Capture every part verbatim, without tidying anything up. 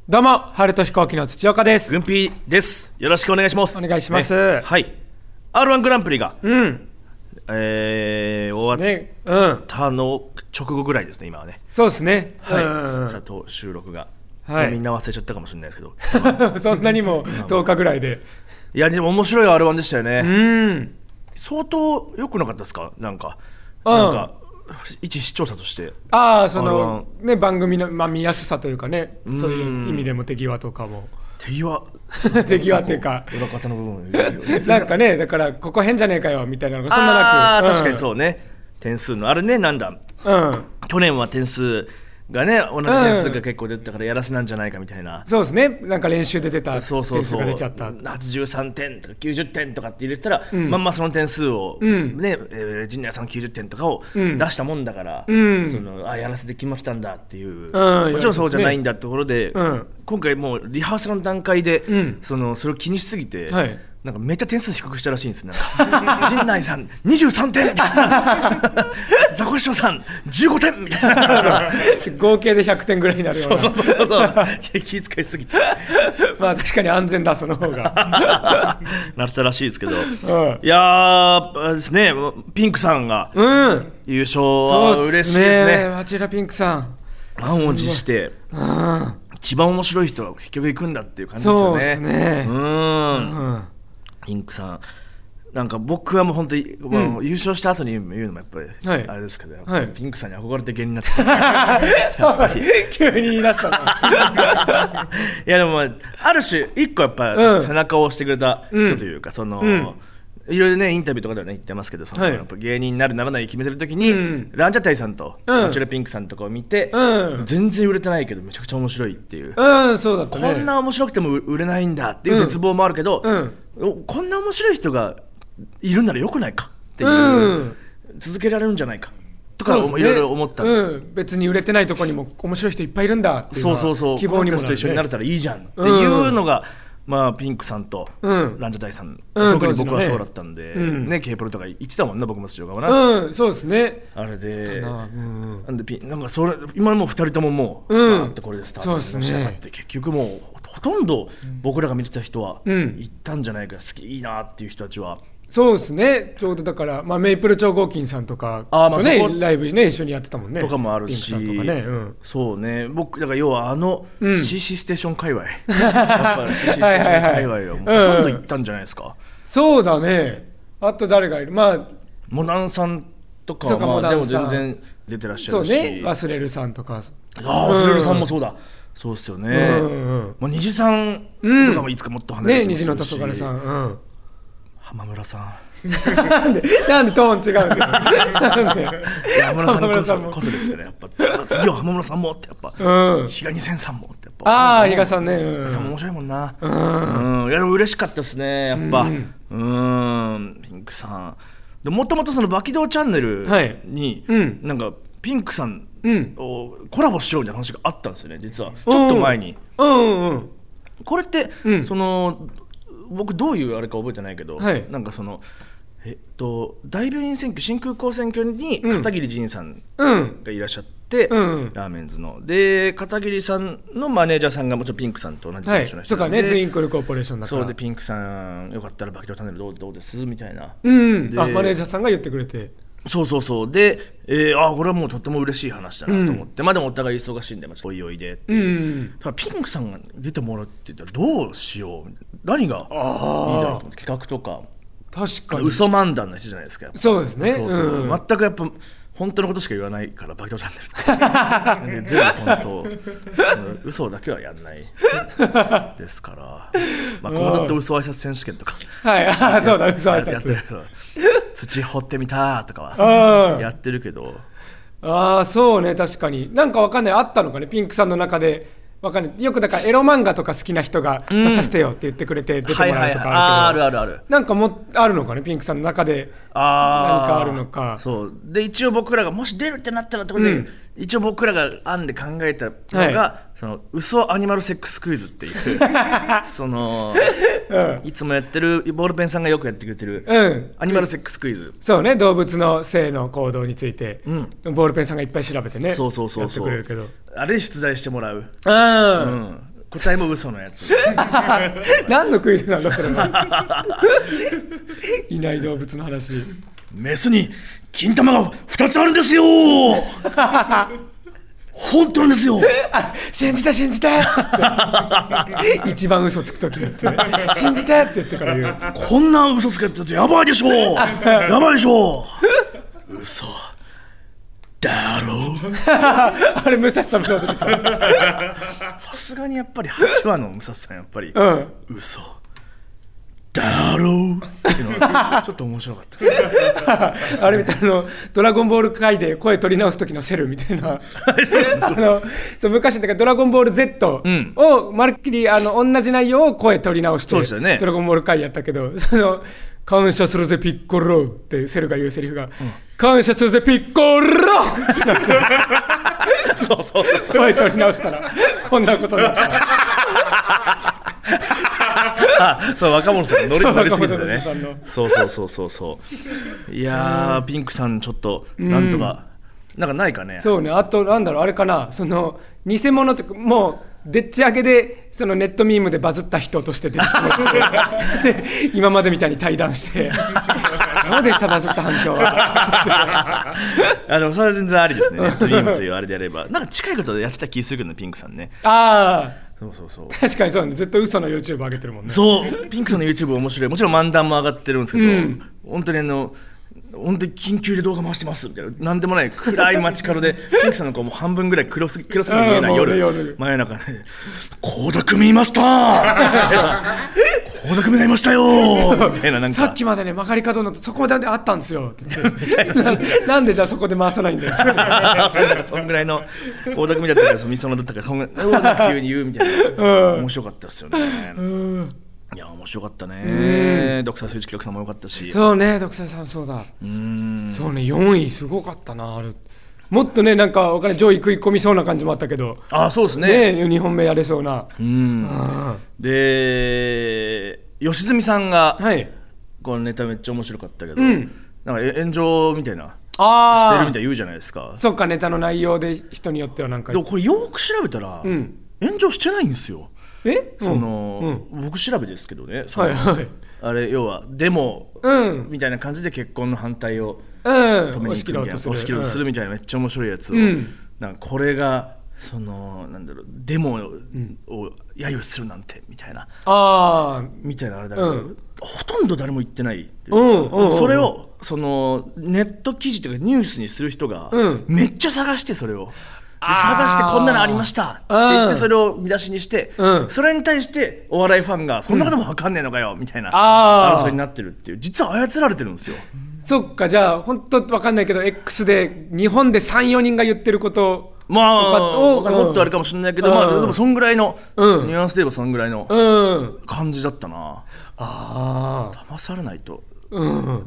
どうも、春と飛行機の土岡です。 グンピーです。よろしくお願いします。 お願いします。 ね、はい。アールワン グランプリが、 うん、 えー、終わったの直後ぐらいですね、今はね。 そうですね。 はい。 うんうん、 さと収録が、 はい、 みんな忘れちゃったかもしれないですけど。 そんなにもとおかぐらいで。 いやでも面白い アールワン でしたよね。 うん。 相当良くなかったですか？なんか、うん、なんか一視聴者として。 ああ、そのね、番組の、まあ、見やすさというかね、そういう意味でも手際とかも。 手際手際っていうか裏方の部分なんかね、だからここ変じゃねえかよみたいなのがそんななく、 あ、 うん、 確かにそうね。点数のあるね、なんだ、うん、去年は点数がね、同じ点数が結構出てたからやらせなんじゃないかみたいな、 うん、そうですね。なんか練習で出た点数が出ちゃった。 そうそうそうはちじゅうさんてんとかきゅうじゅってんとかって入れたら、うん、まんまその点数を、うんね、えー、陣内さんきゅうじゅってんとかを出したもんだから、うん、そのあやらせてきましたんだっていう、うん、もちろんそうじゃないんだってところで、うん、今回もうリハーサルの段階で、うん、そのそれを気にしすぎて、はい、なんかめっちゃ点数低くしたらしいんですね。陣内さんにじゅうさんてんザコシショウさんじゅうごてんみたいな合計でひゃくてんぐらいになるような。 そうそうそうそう気遣いすぎてまあ確かに安全だ、その方がなったらしいですけど、うん、いやーですね、ピンクさんが優勝は嬉しいですね。 町田ピンクさん満を持して、うん、一番面白い人は結局行くんだっていう感じですよね。そうですね。うん、うん、ピンクさんなんか僕はもう本当に、うん、優勝した後に言うのもやっぱり、はい、あれですけど、はい、ピンクさんに憧れて芸人になってますやっぱり急に言い出したいやでもある種一個やっぱ、うん、背中を押してくれた人というか、うん、その、うん、いろいろねインタビューとかではね言ってますけど、その、はい、やっぱ芸人になるならない決めてる時に、うん、ランジャタイさんとマチュラピンクさんとかを見て、うん、全然売れてないけどめちゃくちゃ面白いっていう、 うん、そうだったね、 こんな面白くても売れないんだっていう絶望もあるけど、うん、こんな面白い人がいるならよくないかっていう、うん、続けられるんじゃないかとかいろいろ思った、 うん、別に売れてないとこにも面白い人いっぱいいるんだっていうのは希望にもなる、ね、そうそうそう、この人たちと一緒になれたらいいじゃんっていうのが、うん、まあ、ピンクさんとランジャタイさん、うん、特に僕はそうだったんで、うんね、K プロとか言ってたもんな、僕も土岡はな、うん、そうですね、 あれで、うん、なんでピンなんかそれ今もうふたりとももう、うん、ってこれでスタートし上がって、結局もうほとんど僕らが見てた人は行ったんじゃないか、好きいいなっていう人たちは。 そうですね、ちょうどだから、まあ、メイプル超合金さんとかと、ね、まあ、ライブ、ね、一緒にやってたもんねとかもあるし、ね、うん、そうね、僕だから要はあの シーシー ステーション界隈、うん、やっぱ シーシー ステーション界隈はもうほとんど行ったんじゃないですか、うん、 そうだね。あと誰がいる、まあモナンさんとかは、まあ、でも全然出てらっしゃるし、 そうね、忘れるさんとか、 あ、忘れるさんもそうだ、うん、そうっすよね、うんうん、まあ、虹さんとかもいつかもっと離れてますし、 ね、虹の黄昏さん、うん、 浜村さんなんでなんでトーン違うんだよなんで浜村さんこそ、こそですよね、やっぱ次は浜村さんもってやっぱ、うん、比嘉二千さんもってやっぱ、 ああ、比嘉さんね、うん、 さんも面白いもんな、うん、うん、いやでも嬉しかったですね、やっぱ、うん、うん、ピンクさんでもともとそのバキドーチャンネルに、はい、うん、なんかピンクさんをコラボしようみたいな話があったんですよね、実はちょっと前に、うんうんうん、これって、うん、その僕どういうあれか覚えてないけど、はい、なんかそのえっと大病院選挙、新空港選挙に片桐仁さんがいらっしゃって、うん、ラーメンズので片桐さんのマネージャーさんがもちろんピンクさんと同じ事務所の人なんで、 はい、とかね、ツインクルコーポレーションだから、 そうでピンクさんよかったらバキドーチャンネルどう、どうですみたいな、 うん、あ、マネージャーさんが言ってくれて、 そうそうそうで、えー、あこれはもうとっても嬉しい話だなと思って、うん、まあでもお互い忙しいんで、まあ、おいおいでっていう、うん、だからピンクさんが出てもらうって言ったらどうしよう、何がいいだろうと思って、企画とか確かに嘘漫談の人じゃないですか、 そうですね、 そうそう、うん、全くやっぱ本当のことしか言わないからバキドーチャンネルで全部本当嘘だけはやんないですから、まあ、コモドット嘘挨拶選手権とかはい、あ、そうだ、嘘挨拶やってるけど土掘ってみたとかはやってるけど、 ああ、そうね、確かになんかわかんない、あったのかね、ピンクさんの中でわかんない、よくだからエロ漫画とか好きな人が出させてよって言ってくれて出てもらうとかあるけど、 あるあるある、 なんかもあるのかね、ピンクさんの中で何かあるのか。 そうで一応僕らがもし出るってなったらところで、うん、一応僕らが案で考えたのが、はい、その嘘アニマルセックスクイズっていうその、うん、いつもやってるボールペンさんがよくやってくれてる、うん、アニマルセックスクイズ、 そうね、動物の性の行動について、うん、ボールペンさんがいっぱい調べてね、 そうそうそうそう、 やってくれるけど、 あれ出題してもらう、あ、うん、 答えも嘘のやつ何のクイズなんだそれはいない動物の話。 メスに金玉がふたつあるんですよ本当なんですよ信じた信じた一番嘘つく時のやつ信じたって言ってから言う。 こんな嘘つけってやばいでしょやばいでしょ嘘だろあれ武蔵さんの出てきたさすがにやっぱりはちわの武蔵さんやっぱり、うん、嘘だろうっていうのがちょっと面白かったですあれみたいなのドラゴンボール界で声取り直す時のセルみたいなあのそう昔だからドラゴンボール Z をまるっきりあの同じ内容を声取り直して、そうですよね、ドラゴンボール界やったけど、その感謝するぜピッコロってセルが言うセリフが、うん、感謝するぜピッコロそうそうそう声取り直したらこんなことになったあ、そう若者さん乗り乗りすぎてね。そうそうそうそうそういやー、ピンクさんちょっとなんとか、うん、なんかないかね。 そうね、あとなんだろうあれかな、その偽物ってもうでっち上げでそのネットミームでバズった人として出てきて今までみたいに対談してどうでしたバズった反響はあでもそれは全然ありですね。ネットミームというあれでやればなんか近いことでやってた気するけどね、ピンクさんね。 ああそうそうそう、 確かにそうね、ずっと嘘の YouTube 上げてるもんね。 そうピンクさんの YouTube 面白い、もちろん漫談も上がってるんですけど、うん、本当にあの本当に緊急で動画回してますみたいな、なんでもない暗い街角でピンクさんの顔も半分ぐらい黒すぎ黒すぎて見えない夜、夜真夜中で倖田來未いました倖田來未がいましたよみたいな、なんかさっきまでね曲がり角のそこまであったんですよって言ってな, なんでじゃあそこで回さないんだよなんかそんぐらいの倖田來未だったからみそのだったからそんぐらい急に言うみたいな、うん、面白かったですよね、うん、いや面白かったね。ドクタースイッチ企画さんも良かったし。 そうね、ドクターさんそうだ、うーんそうね、よんいすごかったな。あれもっとねなんか他に上位食い込みそうな感じもあったけど、 あそうですね、 ねにほんめやれそうな。うんで吉住さんが、はい、このネタめっちゃ面白かったけど、うん、なんか炎上みたいなあしてるみたい言うじゃないですか。 そっか、ネタの内容で人によってはなんかでもこれよく調べたら、うん、炎上してないんですよ。 えその、うん、僕調べですけどね、 はいはい、 あれ要はデモ、うん、みたいな感じで結婚の反対を止めに行くみたいな、押し切ろうとするみたいなめっちゃ面白いやつを、うん、なんかこれがそのなんだろうデモを揶揄するなんてみたいな、あみたいなあれだけど、うん、ほとんど誰も言ってないっていう、うんうんうん、それをそのネット記事というかニュースにする人がめっちゃ探してそれを。探してこんなのありましたって言ってそれを見出しにして、うん、それに対してお笑いファンがそんなことも分かんねえのかよみたいな争いになってるっていう、実は操られてるんですよ。 そっか、じゃあ本当分かんないけど X で日本で さんよにんが言ってることまあもっとあるかもしれないけど、まあでもそんぐらいの、うん、ニュアンスで言えばそんぐらいの感じだったな、うん、あ騙されないとうん、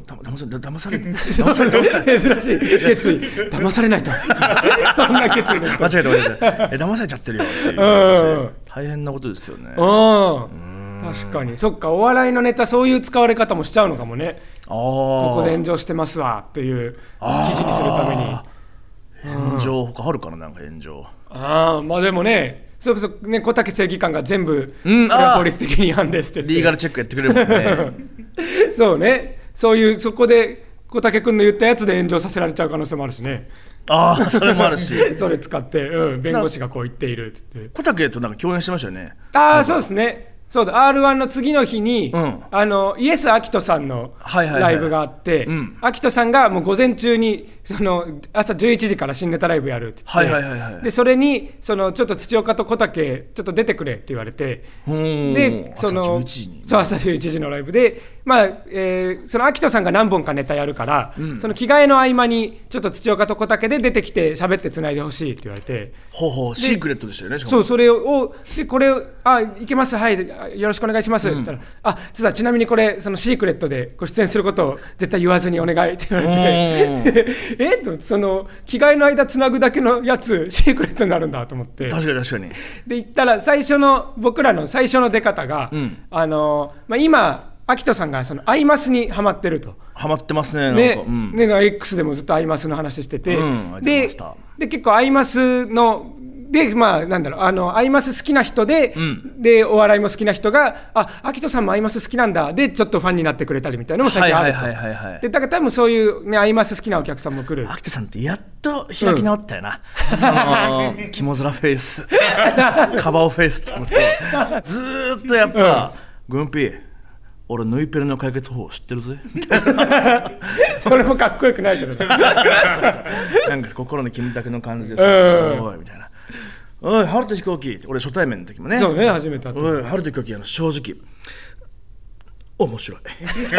だ騙され騙され騙され珍しい決意騙されないとそんな決意間違えた間違えたえ騙されちゃってるよっていう、うん、大変なことですよね。 うん確かにそっか、お笑いのネタそういう使われ方もしちゃうのかもね。あここで炎上してますわっていう記事にするために炎上、うん、他あるかな、なんか炎上あまあでもねそれこそね小竹正義感が全部、うん、法律的に違反ですってリーガルチェックやってくれるもんねそうね、そういうそこで小竹君の言ったやつで炎上させられちゃう可能性もあるしね。 ああそれもあるしそれ使って、うん、弁護士がこう言っているって言って小竹となんか共演してましたよね。 ああそうですね、そうだ アールワン の次の日に、うん、あのイエス・アキトさんのライブがあって、アキトさんがもう午前中にその朝じゅういちじから新ネタライブやるって言って、はいはいはいはい、でそれにそのちょっと土岡と小竹ちょっと出てくれって言われて、でその朝じゅういちじにそう朝じゅういちじのライブで、まあえー、そのアキトさんが何本かネタやるから、うん、その着替えの合間にちょっと土岡と小竹で出てきて喋ってつないでほしいって言われて、 ほうほうシークレットでしたよね。 そうそれをでこれあいけますはいよろしくお願いしますって言ったら、うん、あ実はちなみにこれそのシークレットでご出演することを絶対言わずにお願いって言われてえっとその着替えの間つなぐだけのやつシークレットになるんだと思って、 確かに確かにで言ったら最初の僕らの最初の出方が、うんあのまあ、今アキトさんがそのアイマスにハマってると。 ハマってますね。 ね、なんか、うん、ね X でもずっとアイマスの話してて、うん、で, で結構アイマスのでまあなんだろうあのアイマス好きな人で、うん、でお笑いも好きな人があアキトさんもアイマス好きなんだでちょっとファンになってくれたりみたいなのも最近あると。でだから多分そういうねアイマス好きなお客さんも来る。 アキトさんってやっと開き直ったよな、うん、その肝面フェイスカバオフェイスって思ってずーっとやっぱ、うん、グンピー俺ヌイペルの解決方法知ってるぜみたいなそれもかっこよくないけどねなんか心のキムタクの感じでさ、おいみたいなおい春と飛行機俺初対面の時もねそうね初めて会ったおい春と飛行機あの正直面白い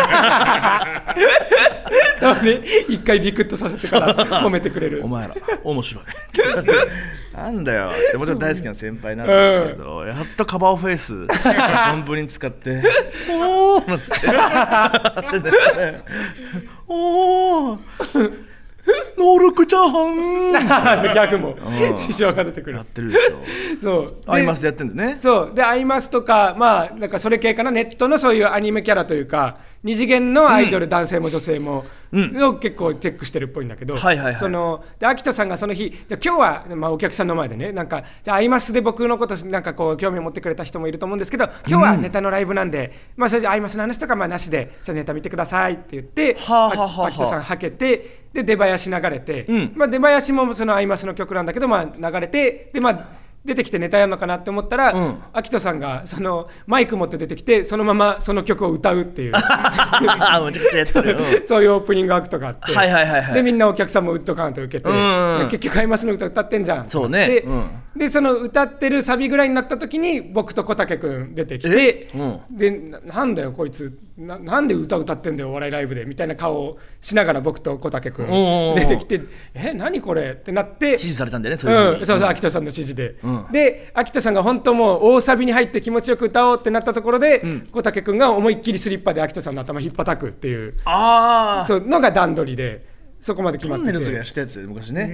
一回ビクッとさせてから褒めてくれるお前ら面白いなんだよってもちろん大好きな先輩なんですけど、うん、やっとカバーフェイス存分に使っておーっつっておーノールックチャーハンギャグも支障が出てくるやってるでしょそうアイマスでやってるんだねそうでアイマスとかまあなんかそれ系かなネットのそういうアニメキャラというか二次元のアイドル、うん、男性も女性も、うん、を結構チェックしてるっぽいんだけど、はいはいはい、そのでアキトさんがその日じゃ今日は、まあ、お客さんの前でねなんかじゃあアイマスで僕のことなんかこう興味を持ってくれた人もいると思うんですけど今日はネタのライブなんで、うん、まあそれじゃアイマスの話とかまあなしでじゃネタ見てくださいって言って、はあはあはあ、アキトさんはけてで出囃子流れて、うんまあ、出囃子もそのアイマスの曲なんだけど、まあ、流れてでまあ出てきてネタやるのかなって思ったら、うん、アキトさんがそのマイク持って出てきてそのままその曲を歌うっていうめちゃくちゃやってる、 うん、そういうオープニングアクトがあって、 はいはいはいはい、 でみんなお客さんもウッドカウント受けて、うん、結局アイマスの歌歌ってんじゃんそうね、 で、うん、でその歌ってるサビぐらいになった時に僕と小竹くん出てきて、うん、で な, なんだよこいつ な, なんで歌歌ってんだよお笑いライブでみたいな顔をしながら僕と小竹くん出てきてえ何これってなって指示されたんだよねそういう風に、 うん、そうそうアキトさんの指示で、うん、でアキトさんが本当もう大サビに入って気持ちよく歌おうってなったところで、うん、小竹くんが思いっきりスリッパでアキトさんの頭引っ叩くっていうあそうのが段取りでそこまで決まっててトンネルズがしたやつ昔ね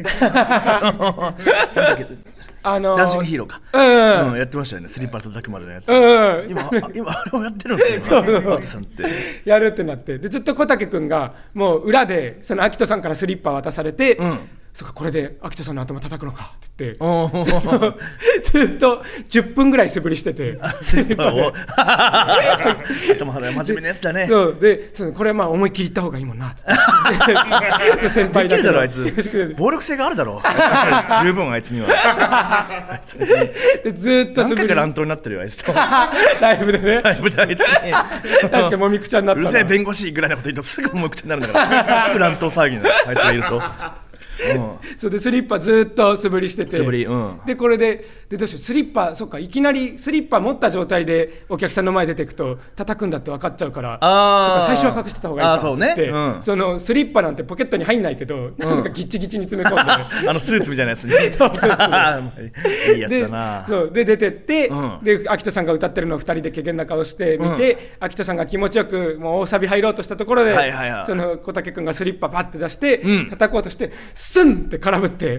あのー、 ダンシングヒーローか、 うんうん、やってましたよねスリッパ叩くまでのやつ、 うん、 今, 今あれをやってるんですよアキさんってやるってなってでずっと小竹くんがもう裏でそのアキトさんからスリッパ渡されて、うんそうかこれでアキトさんの頭叩くのかって言ってずっとじゅっぷんぐらい素振りしててスリッパを頭肌真面目なやつだねそうでそうこれはまあ思いっきり言った方がいいもんなって先輩だけどできるだろあいつ暴力性があるだろ十分あいつにはあいつにでずっと素振り何回か乱闘になってるよあいつとライブでねライブであいつに確かにもみくちゃになったうるせえ弁護士ぐらいのこと言うとすぐもみくちゃになるんだからすぐ乱闘騒ぎになるあいつがいるとうん、 それでスリッパずっと素振りしてて素振り、うん、 でこれで、でどうしようスリッパそっかいきなりスリッパ持った状態でお客さんの前出てくと叩くんだって分かっちゃうからあそっか最初は隠してた方がいいかって言って、 ねうん、 そのスリッパなんてポケットに入んないけど、うん、なんかギッチギチに詰め込んであのスーツみたいなやつにそうスーツいいやつだなでそうで出てって、うん、でアキトさんが歌ってるのをふたりで怪げな顔して見て、うん、アキトさんが気持ちよくもう大サビ入ろうとしたところで、はいはいはい、その小竹くんがスリッパパッて出して、うん、叩こうとしてスンって絡むって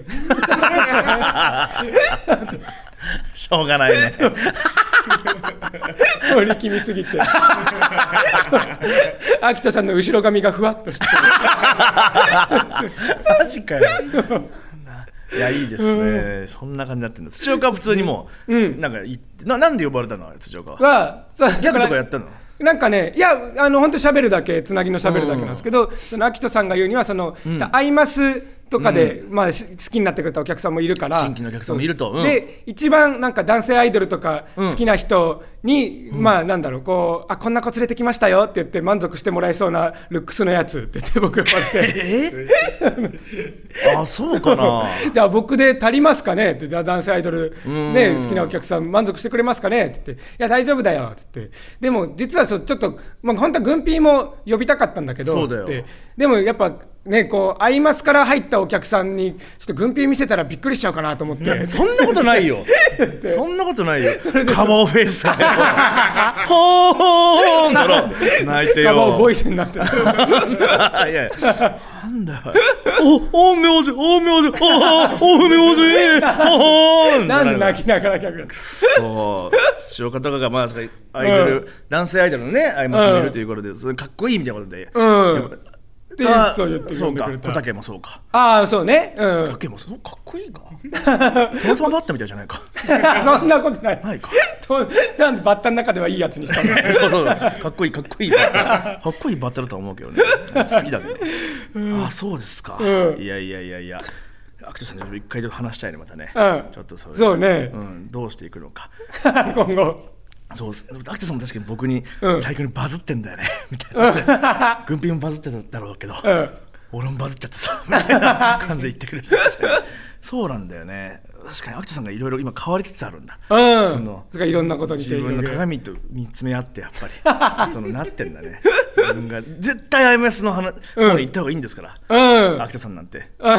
しょうがないね力みすぎて秋田さんの後ろ髪がふわっとしてマジかよいやいいですね、うん、そんな感じになってるんだ土岡は普通にもう、うん、なんかななんで呼ばれたの土岡はギャグとかやったのなんかねいやあの本当喋るだけつなぎの喋るだけなんですけど、うん、その秋人さんが言うにはその、うん、アイマスとかで、うんまあ、好きになってくれたお客さんもいるから新規のお客さんもいると、 うん、で一番なんか男性アイドルとか好きな人に、うん、まあなんだろうこうあこんな子連れてきましたよって言って満足してもらえそうなルックスのやつって言って僕が言ってえあそうかなで僕で足りますかねって男性アイドル、ね、好きなお客さん満足してくれますかねって言っていや大丈夫だよって言ってでも実はそうちょっと、まあ、本当はグンピーも呼びたかったんだけどそうだよってでもやっぱね、こうアイマスから入ったお客さんにちょっと軍ピー見せたらびっくりしちゃうかなと思ってそんなことないよそんなことないよカバオフェイスがよほーほーんだろ泣いてよカバオボイスになってるいやいやなんだよおお名字お名字おお名字なんで泣きながら客がそう土岡とかがまあアイドル、うん、男性アイドルのねアイマスにいるということで、うん、それかっこいいみたいなことで、うんって言って言ってそうか、小竹もそうか。 ああそうね、 うん、小竹もそうかっこいいか。トノサマバッタみたいじゃないか。 そんなことない。 ないか。 なんでバッタの中ではいいやつにしたの。 そうそう、かっこいいかっこいいバッタ、かっこいいバッタだと思うけどね。好きだけど。うん、あそうですか。うん、いやいやいやいや。アクトさんに一回ちょっと話したいねまたね。うん、ちょっとそれ。 そうね。 うん、どうしていくのか。 今後。 そうアクトさんも確かに僕に最近バズってんだよね、うん、みたいな。軍品もバズってただろうけど、うん、俺もバズっちゃってさみたいな感じで言ってくれる。そうなんだよね。確かにアクトさんがいろいろ今変わりつつあるんだ。 うん、そのそれいろんなことに自分の鏡と見つめ合ってやっぱりそのなってんだね。自分が絶対 アイエムエス の話、うん、方に行った方がいいんですから。うん、アクトさんなんて。うん、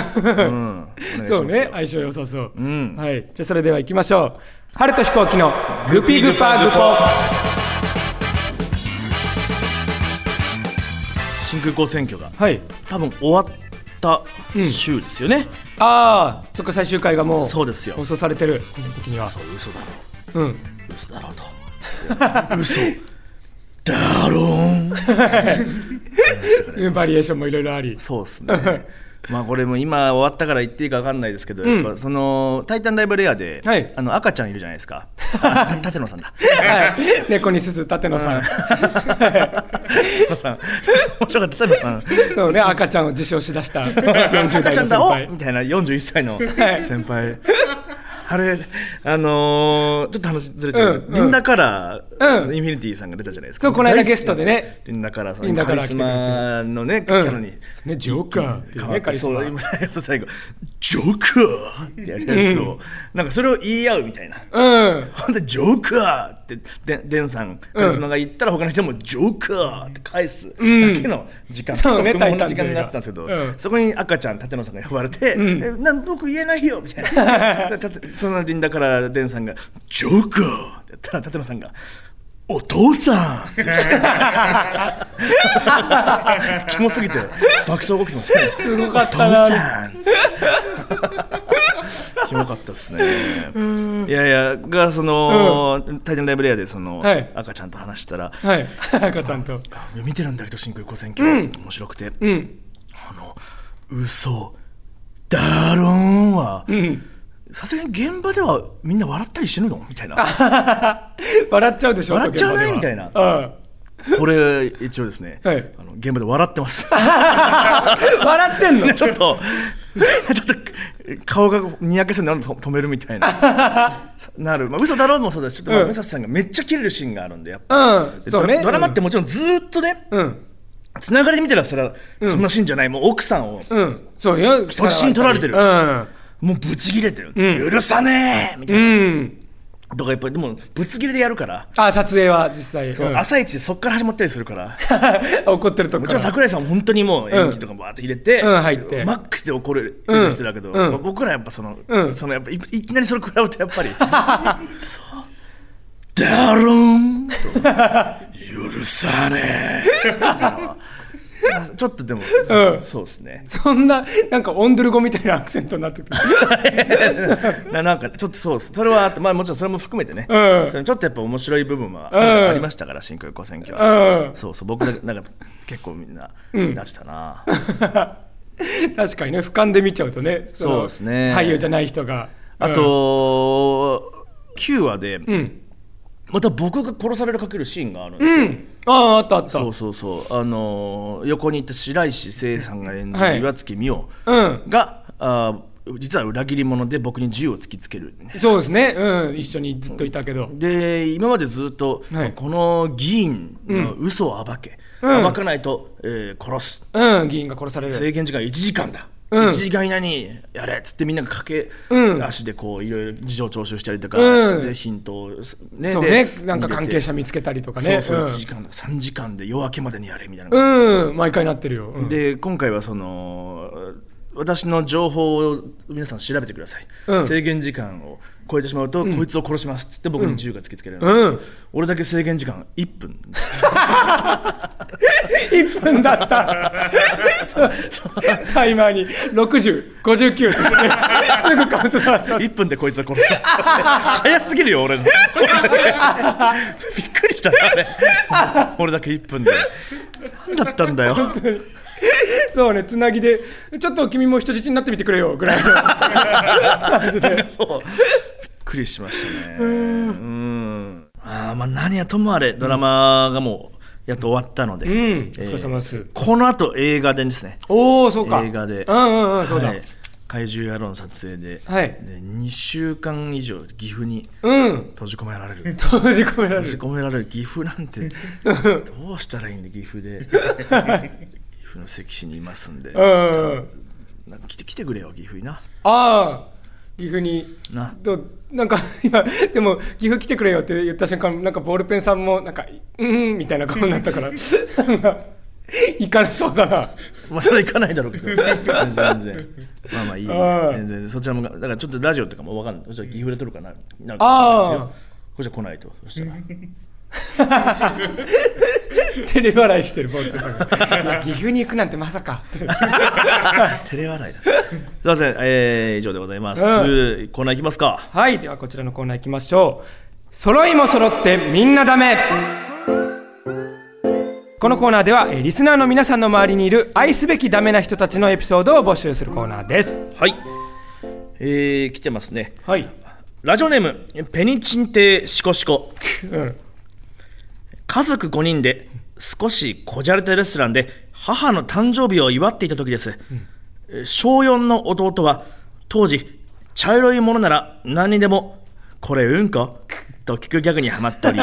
そうね、相性良さそう。うん、はい。じゃあそれでは行きましょう。春と飛行機のグピグパグポ。 新空港選挙が、はい、多分終わった週ですよね。 うん、ああ、そっか最終回がもうそうですよ放送されてるこの時には。 そう嘘だろう。うん。嘘だろうと。嘘だろう。 バリエーションもいろいろあり。 そうですね。まあこれも今終わったから言っていいか分かんないですけど、うん、やっぱそのタイタンライブレアで、はい、あの赤ちゃんいるじゃないですか。舘野さんだ。 はい、猫に鈴舘野さん。 舘野さん。面白かった舘野さん。 そうね、赤ちゃんを自称しだしたよんじゅう代の先輩みたいなよんじゅういっさいの先輩。あれ、あのー、ちょっと話ずれちゃうけど、うん、リンダカラー、うん、インフィニティさんが出たじゃないですか。 そう、この間ゲストでね、 リンダカラーさん、カリスマのね、キャラに、 ね、ジョーカーっていうね、カリスマ。 そう、最後、ジョーカーってやるやつを、うん、なんかそれを言い合うみたいな。うん。ほんで、ジョーカーって、でデンさん、カリスマが言ったら、他の人もジョーカーって返すだけの時間、 そうね、 タイタン時間があったんですけど、うん、そこに赤ちゃん、舘野さんが呼ばれて、うん、え、なん僕言えないよみたいな。そのリンダからデンさんがジョーカーって言ったら舘野さんがお父さんキモすぎて爆笑起きてましたね。 すごかったな。 お父さんキモかったですね。いやいやがその、うん、タイタンライブレアでその、はい、赤ちゃんと話したら、 はい、赤ちゃんと見てるんだけど真空光線機、うん、面白くて、うん、あの嘘だろんは、うんさすがに現場ではみんな笑ったりしてるのみたいな。 笑っちゃうでしょ。 笑っちゃうねみたいな。うん、これ一応ですね、はい、あの現場で笑ってます。 笑ってんの？ ちょっとちょっと顔がにやけそうになるの止めるみたいななる。まあ嘘だろうもそうだし、ちょっとまあ武蔵さんがめっちゃキレるシーンがあるんでやっぱ、うんそうね、ドラマってもちろんずっとね。うんつながりで見てらそれはそんなシーンじゃない、もう奥さんを、うん、そうよ写真撮られてる、うん、もうブチギレてる、うん、許さねえみたいな、うん、とかやっぱりでもブチギレでやるからあ撮影は実際そう、うん、朝一でそっから始まったりするから怒ってるとこもちろん桜井さんも本当にもう演技とかバーって入れて、うんうん、入ってマックスで怒る人だけど、うん、僕らやっぱその、うん、そのやっぱ い, いきなりそれ比べてやっぱりそうだろん許さねえちょっとでも、うん、そうですね。 そんななんかオンドゥル語みたいなアクセントになってくるな。なんかちょっとそうです。それはまあもちろんそれも含めてね、うん、それちょっとやっぱ面白い部分はありましたから、うん、真空光線機は、うん、そうそう僕なんか結構みんな出したな、 うん、確かにね俯瞰で見ちゃうとねそそうですね俳優じゃない人が、 あと、うん、きゅうわで、うんまた僕が殺されるかけるシーンがあるんですよ、うん、 あああったあったそうそうそうあのー、横にいた白石聖さんが演じる岩槻美桜が、はい、あ実は裏切り者で僕に銃を突きつける、 ね、そうですね、うん、一緒にずっといたけどで今までずっと、はい、この議員の嘘を暴け、うん、暴かないと、えー、殺す、 うん、議員が殺される制限時間いちじかんだうん、いちじかん以内にやれっつってみんなが駆け、うん、足でこういろいろ事情聴取したりとか、うん、でヒントを、 ね、そうねなんか関係者見つけたりとかねそうそう、うん、いちじかんさんじかんで夜明けまでにやれみたいな、うん、毎回なってるよ、うん、 で今回はその私の情報を皆さん調べてください、うん、制限時間を超えてしまうと、うん、こいつを殺しますっつって僕に銃が突きつけられる、うん、俺だけ制限時間いっぷんいっぷんだったタイマーにろくじゅう、ごじゅうきゅうってすぐカウントダウンいっぷんでこいつは殺した早すぎるよ俺のびっくりしたねあれ俺だけいっぷんで何だったんだよそうね、つなぎでちょっと君も人質になってみてくれよぐらいの感じでそうびっくりしましたね。うんうんあまあ何やともあれドラマがもうやっと終わったので、うん、 お疲れ様です、 えー、この後映画でですね。 おおそうか映画でうんうんうんそうだ、はい、 怪獣野郎の撮影で、 はい、 でにしゅうかん以上岐阜に閉じ込められる、 うん、閉じ込められる閉じ込められる岐阜なんてどうしたらいいんで岐阜で岐阜の関市にいますんで、うん、なんか来て来てくれよ岐阜にな。 ああ岐阜になどなんか今でも岐阜来てくれよって言った瞬間なんかボールペンさんもなんかうんみたいな顔になったから行かなそうだな。 まあそれは行かないだろうけど全然全然まあまあいい全然そちらもだからちょっとラジオとかも分かんない。そしたら岐阜で撮るかななんかああこちら来ないとそしたら照れ笑いしてるボールペンさんが岐阜に行くなんてまさか照れ笑いだすいません、えー、以上でございます、うん、コーナーいきますか。 はいではこちらのコーナーいきましょう。揃いも揃ってみんなダメ。このコーナーではリスナーの皆さんの周りにいる愛すべきダメな人たちのエピソードを募集するコーナーです。 はい、えー、来てますね。 はい。 ラジオネームペニチンテシコシコ、うん、家族ごにんで少しこじゃれたレストランで母の誕生日を祝っていた時です、うん、小よんの弟は当時茶色いものなら何にでもこれうんこと聞くギャグにはまったり、うん、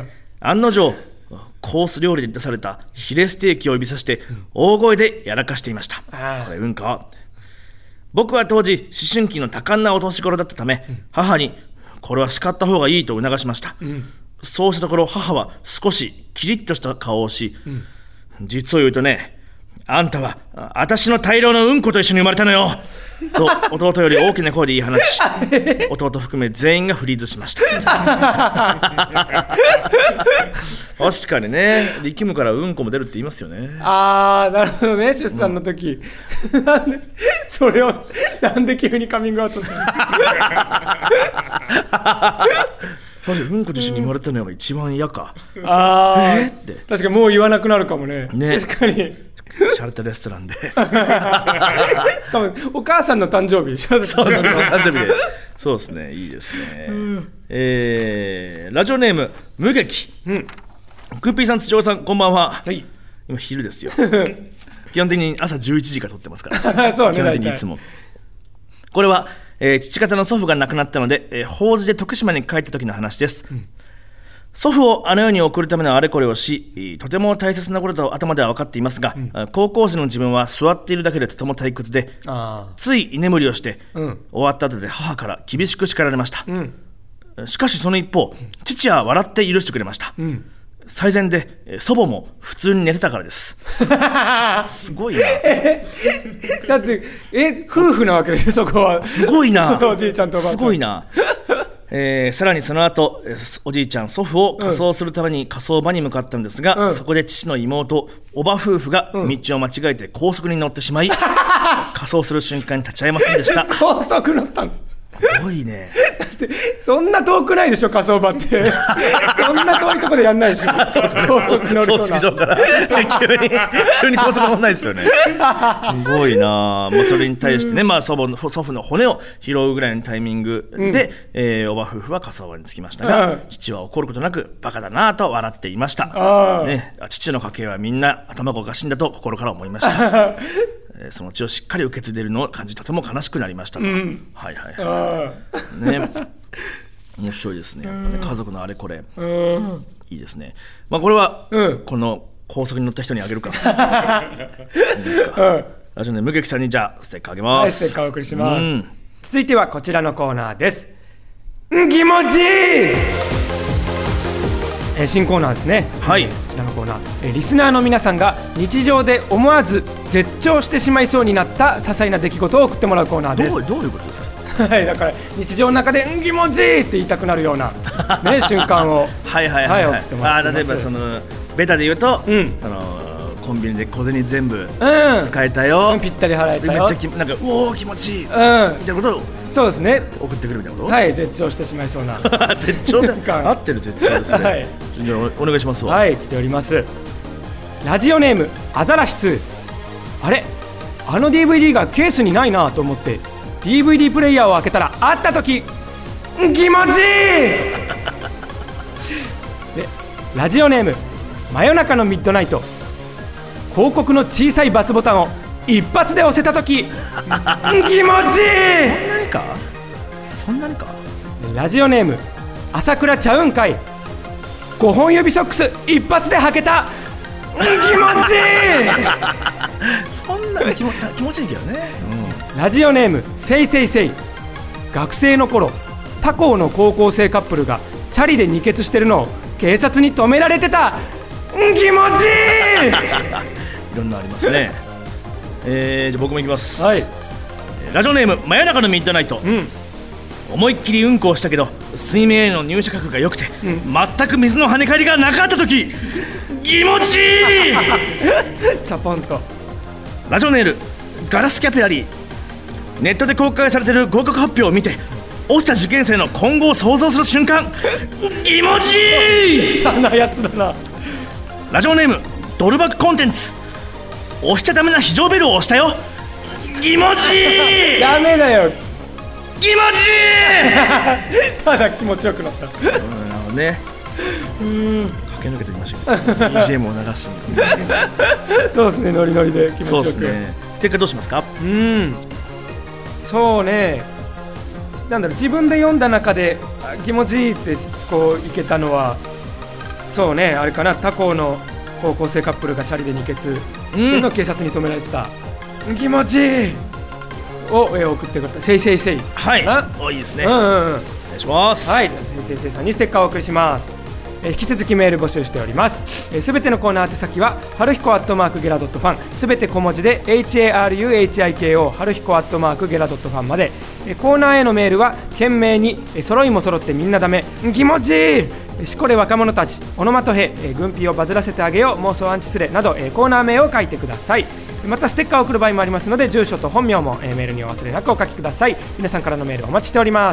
案の定コース料理で出されたヒレステーキを指さして大声でやらかしていました、うん、これうんか。僕は当時思春期の多感なお年頃だったため、うん、母にこれは叱った方がいいと促しました、うん、そうしたところ母は少しキリッとした顔をし、うん、実を言うとねあんたは私の大量のうんこと一緒に生まれたのよと弟より大きな声で言い放ち弟含め全員がフリーズしました確かにね力むからうんこも出るって言いますよね。 あーなるほどね出産の時、うん、なんでそれをなんで急にカミングアウトするうんこと一緒に生まれたのが一番嫌か。 あー、えー、って確かにもう言わなくなるかも ね, ね確かにシャレたレストランでしかもお母さんの誕生日そう自分の誕生日でそうですねいいですね、うんえー、ラジオネーム無劇、うん、クーピーさん土屋さんこんばんは、はい、今昼ですよ基本的に朝じゅういちじから撮ってますからそう、ね、基本的にいつもこれは、えー、父方の祖父が亡くなったので、えー、法事で徳島に帰った時の話です、うん祖父をあの世に送るためのあれこれをしとても大切なことと頭では分かっていますが、うん、高校生の自分は座っているだけでとても退屈でつい居眠りをして、うん、終わった後で母から厳しく叱られました、うん、しかしその一方父は笑って許してくれました、うん、最善で祖母も普通に寝てたからですすごいなだってえ夫婦なわけでしょそこはすごいなおじいちゃんとおばあちゃんすごいなえー、さらにその後おじいちゃん祖父を火葬するために火葬場に向かったんですが、うん、そこで父の妹おば夫婦が道を間違えて高速に乗ってしまい、うん、火葬する瞬間に立ち会えませんでした高速乗ったのすごいねだってそんな遠くないでしょ火葬場ってそんな遠いとこでやんないでしょそうそう高速乗ると葬式場から急に急に高速乗んないですよねすごいな。もうそれに対してね、まあ、祖母の祖父の骨を拾うぐらいのタイミングで、うんえー、おば夫婦は火葬場に着きましたが、うん、父は怒ることなくバカだなと笑っていました、ね、父の家系はみんな頭がおかしいんだと心から思いましたその血をしっかり受け継いでいるのを感じとても悲しくなりましたと、うん、はいはいはいね面白いですねやっぱね家族のあれこれ、うん、いいですね。まあこれは、うん、この高速に乗った人にあげるかいいですか、うん、ラジオネーム無劇さんにじゃあステッカーあげます、はい、 ステッカーお送りします、うん、続いてはこちらのコーナーです。ん気持ちいい、えー、新コーナーですね。 はい、 こちらのコーナー、えー、リスナーの皆さんが日常で思わず絶頂してしまいそうになった些細な出来事を送ってもらうコーナーです。 どう、どういうことですかはい、だから日常の中でん気持ちいいって言いたくなるような、ね、瞬間をはいはいはい、はいはい、送ってもらってます。あ例えばそのベタで言うと、うん、そのコンビニで小銭全部使えたよ、 うん、ぴったり払えたよ、 めっちゃきなんかうおー気持ちいい、うん、みたいなことをそうですね送ってくるみたいなこと。 はい絶頂してしまいそうな絶頂で合ってる絶頂ですね、はい、じゃあお願いしますわ。 はい来ております。ラジオネームアザラシツー。あれあの ディーブイディー がケースにないなと思って ディーブイディー プレイヤーを開けたらあった時気持ちいいでラジオネーム真夜中のミッドナイト、広告の小さい×ボタンを一発で押せた時気持ちいい。 そんなにかそんなにか。 ラジオネーム朝倉ちゃうんかい、ごほん指ソックス一発で履けた気持ちいいそんなに気持気持ちいいけどね、 うん、ラジオネームせいせいせい、学生の頃他校の高校生カップルがチャリで二血してるのを警察に止められてた気持ちいいいろんなありますねえー、じゃあ僕もいきます、 はい、 ラジオネーム真夜中のミッドナイト、うん、思いっきりうんこをしたけど水面への入射角が良くて、うん、全く水の跳ね返りがなかった時気持ちいいチャポンと。 ラジオネームガラスキャピラリー、ネットで公開されている合格発表を見て落ちた受験生の今後を想像する瞬間気持ちいい嫌なやつだな。 ラジオネームドルバックコンテンツ、押しちゃダメな非常ベルを押したよ気持ちいいダメだよ気持ちいいただ気持ちよくなった。 なるほどね。うん駆け抜けてきましたけど ビージーエム を流してみましたけどそうですね、ノリノリで気持ちよく。そうですね。 ステッカーどうしますか。 うんそうね、なんだろう、自分で読んだ中で気持ちいいってこういけたのはそうね、あれかな、他校の高校生カップルがチャリで二血しての警察に止められてた、うん、気持ちいいを送ってくれたせいせいせい。 はいおいいですね、 うんうんうん、お願いします。 はい、せいせいせいさんにステッカーをお送りします。えー、引き続きメール募集しております。すべ、えー、てのコーナー宛先ははるひこアットマークゲラドットファン、すべて小文字で エイチエーアールユーエイチアイケーオー はるひこアットマークゲラドットファンまで、えー、コーナーへのメールは懸命に、えー、揃いも揃ってみんなダメ気持ちいい、しこれ若者たちオノマトヘ、えー、軍ピをバズらせてあげよう妄想アンチスレなど、えー、コーナー名を書いてください。またステッカーを送る場合もありますので住所と本名も、えー、メールにお忘れなくお書きください。皆さんからのメールお待ちしております。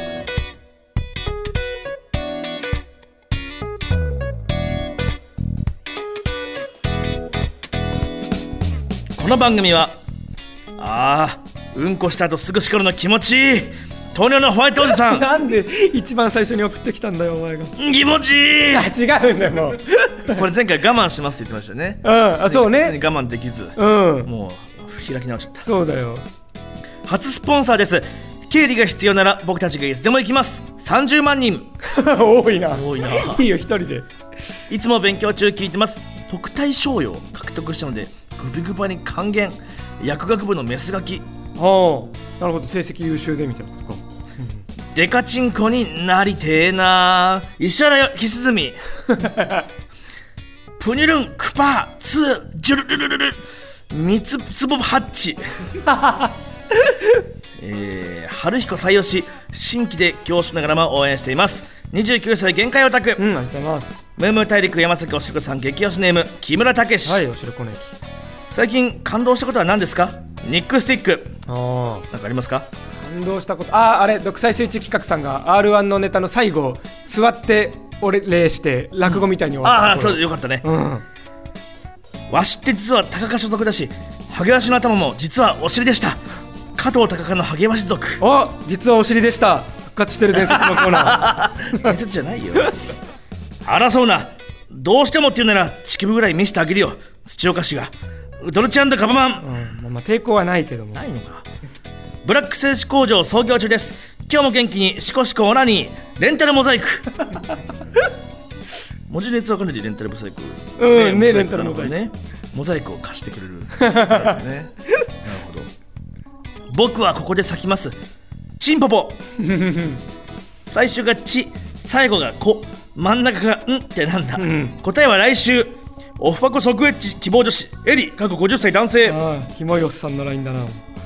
この番組はあーうんこした後すぐしこるの気持ちいい糖尿のホワイトおじさんなんで一番最初に送ってきたんだよお前が。 気持ちいい。 あ違うんだよもうこれ前回我慢しますって言ってましたね。 うんあそうね、 我慢できず、うん、もう開き直っちゃった。 そうだよ。 初スポンサーです。経理が必要なら僕たちがいつでも行きます。さんじゅうまんにん多いな。 多いな。 いいよ一人で。 いつも勉強中聞いてます。特待賞与を獲得したのでグビグバに還元。薬学部のメスガキ。 はあなるほど、成績優秀でみたいなことか。 デカチンコになりてえな石原ひすずみプニュルンクパーツージュルルルルル三つつぼハッチえー、春彦採用し新規で教師ながらも応援しています。にじゅうきゅうさい限界オタク、 うん、ありがとうございます。 ムームー大陸山崎おしるこさん激推しネーム木村武史。 はい、おしるこの駅。 最近感動したことは何ですか。ニックスティック。 あなんかありますか。 感動したこと、あああれ独裁スイッチ企画さんが アールワン のネタの最後座って俺礼して落語みたいに終わった、うん、 ああそうよかったね、 うん、 わしって実は高家所属だしハゲワシの頭も実はお尻でした。加藤高家のハゲワシ族。 あ実はお尻でした。復活してる伝説のコーナー伝説じゃないよ争うな。どうしてもって言うならチキブぐらい見せてあげるよ土岡氏が。ドルチ&カバマン、 うん、まあ抵抗はないけども。 ないのか。ブラック製紙工場創業中です。今日も元気にシコシコオナニーレンタルモザイク文字列はかなりレンタルモザイク、 うんね、レンタルモザイクね。モザイクを貸してくれる、ね、なるほど。僕はここで咲きます。チンポポ最初がチ、最後がコ、真ん中がんってなんだ、うん、答えは来週。オフパコ即エッチ希望女子エリ過去ごじゅっさい男性。 ああキモいおっさんのラインだな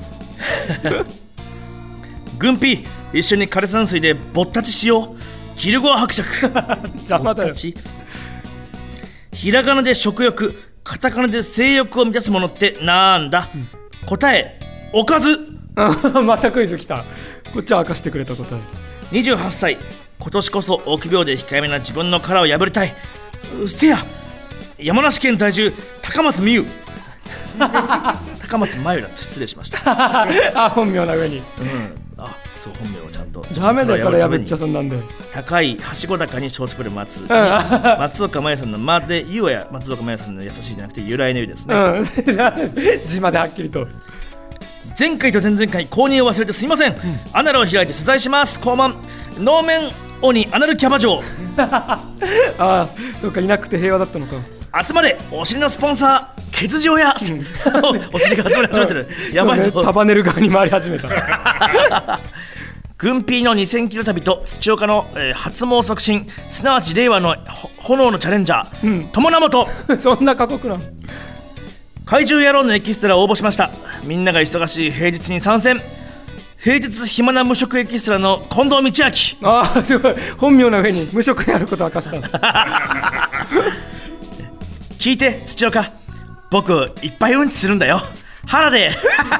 軍ピ一緒に枯山水でぼったちしよう。キルゴア伯爵邪魔だよ。 ひらがなで食欲、カタカナで性欲を満たすものってなんだ、うん、答えおかずまたクイズきた。こっちは明かしてくれた答え。 にじゅうはっさい今年こそ臆病で控えめな自分の殻を破りたい。せや山梨県在住高松美優高高松真由だって失礼しましたあ本名な上に、うん、 あそう本名をちゃんとダメだからやべっちゃそんなんで高いはしご高に松竹で松松岡真由さんの間でゆはや松岡真由さんの優しいじゃなくて由来の由ですね、うん、 字まではっきりと前回と前々回購入を忘れてすみません、うん、アナルを開いて取材します肛門能面鬼アナルキャバ嬢ああそうかいなくて平和だったのか集まれお尻のスポンサーケツジオや、うん、お尻が集まり始めてるやばいぞ、 ね、束ねる側に回り始めた軍ピーのにせんキロ旅と土岡の、えー、発毛促進すなわち令和の炎のチャレンジャー、うん、友名本そんな過酷なの怪獣野郎のエキストラを応募しました。みんなが忙しい平日に参戦。平日暇な無職エキストラの近藤道明。 ああすごい本名の上に無職であることを明かした聞いて土岡僕いっぱいうんちするんだよ腹で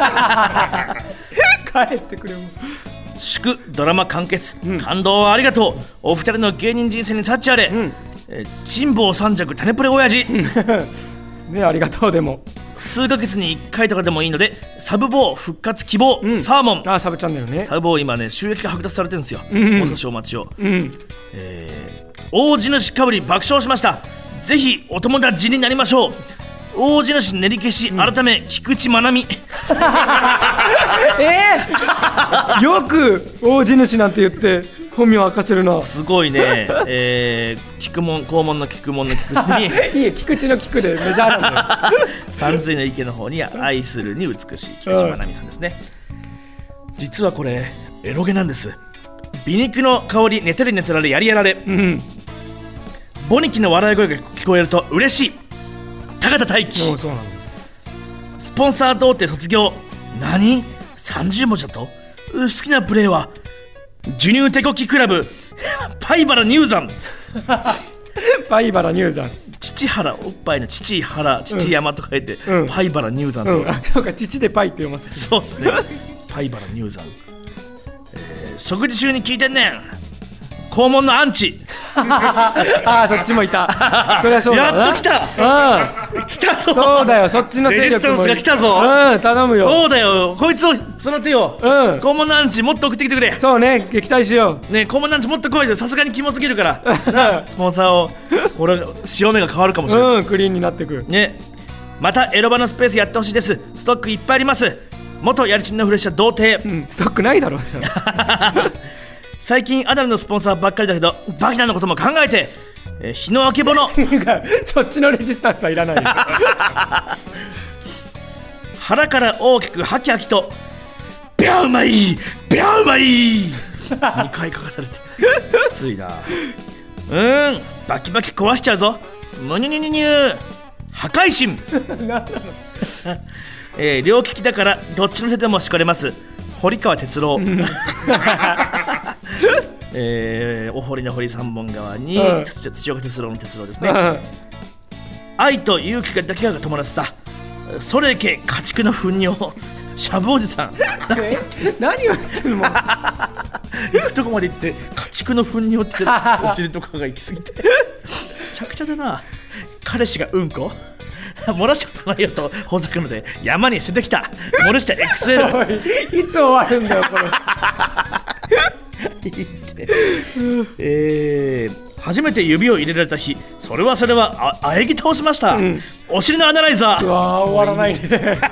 帰ってくれも祝ドラマ完結、うん、感動はありがとうお二人の芸人人生に幸あれ、うんえ珍宝三尺種プレ親父ねありがとうでも数ヶ月にいっかいとかでもいいのでサブボー復活希望、うん、サーモンあサブチャンネルねサブボー今ね収益が剥奪されてるんですよ、うん、もう少しお待ちを、うんえー、大地主かぶり爆笑しましたぜひお友達になりましょう大地主練り消し、うん、改め菊池まなみえー、よく大地主なんて言って本名明かせるなすごいね、えー、菊門肛門の菊門の菊にいい菊池の菊でメジャーなんだよ三髄の池の方に愛するに美しい菊池まなみさんですね、うん、実はこれエロゲなんです美肉の香り寝てる寝てられやりやられ、うん、ボニキの笑い声が聞こえると嬉しい高田大輝スポンサー童貞卒業何さんじゅう文字だと好きなプレーは授乳手こきクラブパイバラ入山パイバラ入山父原おっぱいの父原父山と書いて、うん、パイバラ入山と、 うん、あそうか父でパイって読ませてそうですねパイバラ入山、えー、食事中に聞いてんねん肛門のアンチああそっちもいたそりゃそうだなやっと来た、うん、来たぞそうだよそっちの勢力もレジスタンスが来たぞうん頼むよそうだよこいつを育てよう、うん、肛門のアンチもっと送ってきてくれそうね撃退しようね肛門のアンチもっと来いよさすがにキモすぎるからスポンサーをこれ潮目が変わるかもしれないうんクリーンになってくねまたエロバのスペースやってほしいですストックいっぱいあります元やりちんのフレッシャー童貞、 うん、ストックないだろ最近アダルのスポンサーばっかりだけどバキナのことも考えて、えー、日のあけぼのそっちのレジスタンスはいらない腹から大きくハキハキとビャーうまいビャーうまいにかい書かされてきついなうーんバキバキ壊しちゃうぞむにゅにゅにゅにゅ破壊神えー、両利きだからどっちのせてもしこれます堀川哲郎えー、お堀の堀三本川に、うん、土岡哲郎の哲郎ですね、うん、愛と勇気だけが友達さそれけ家畜の糞尿しゃぶおじさん何を言ってるの行くとこまで行って家畜の糞尿ってお尻とかが行き過ぎてめちゃくちゃだな彼氏がうんこ漏らしたことないよとほざくので山に捨ててきた漏らした エックスエルいつ終わるんだよこれえー、初めて指を入れられた日それはそれはあえぎ倒しました、うん、お尻のアナライザーうわ終わらないね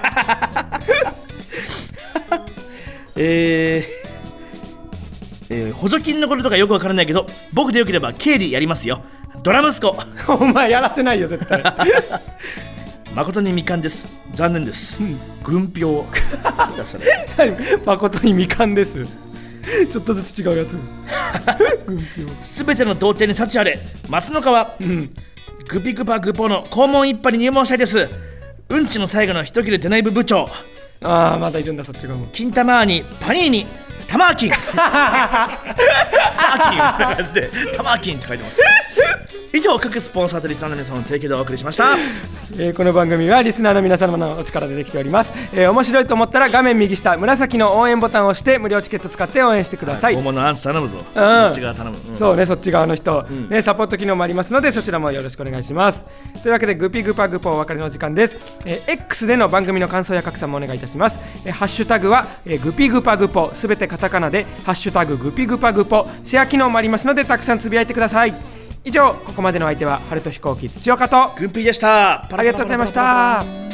えーえー、補助金のこととかよくわからないけど僕でよければ経理やりますよドラ息子お前やらせないよ絶対誠に未完です残念です、うん、軍票だそれ誠に未完ですちょっとずつ違うやつすべての童貞に幸あれ松の川、うん、グピグパグポの肛門一派に入門したいですうんちの最後の一切れ出ない部部長ああまだいるんだそっち側も金玉にパニーニタマーキンサーキンみたいな感じでタマーキンって書いてます以上、各スポンサーとリスナーの皆様の提供でお送りしました。 えー、この番組はリスナーの皆様のお力でできております。えー、面白いと思ったら画面右下紫の応援ボタンを押して無料チケット使って応援してください。 大物アンチ頼むぞ、うん、そっち側頼む、 うん、そうね、そっち側の人、うん、ね、サポート機能もありますのでそちらもよろしくお願いします。というわけでグピグパグポお別れの時間です。えー、X での番組の感想や拡散もお願いいたします。えー、ハッシュタグは、えー、グピグパグポ、すべてカタカナでハッシュタググピグパグポ、シェア機能もありますのでたくさんつぶやいてください。以上、ここまでの相手は春と飛行機土岡とグンピーでした。 ありがとうございました。